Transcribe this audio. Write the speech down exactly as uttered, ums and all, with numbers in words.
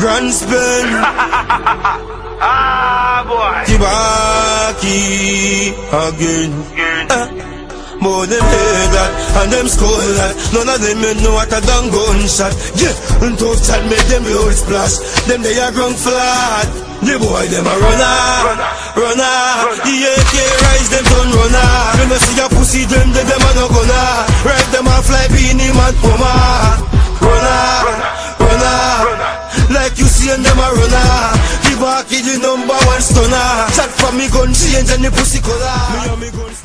Grand spin. Ah, boy. Kibaki again. Uh, More them hear that and them skull that. None of them men know what a damn gunshot. Yeah, and tough chat make them roll splash. Them they are ground flat. The boy them a runner, runner. The A K rise them done runner. You know see a pussy them they them a no gonna. Ride them a fly beanie man puma. Runner, runner. Like you see them a runner. Kibaki the number one stunner. Chat for me gun change and the pussy color. Me and me gun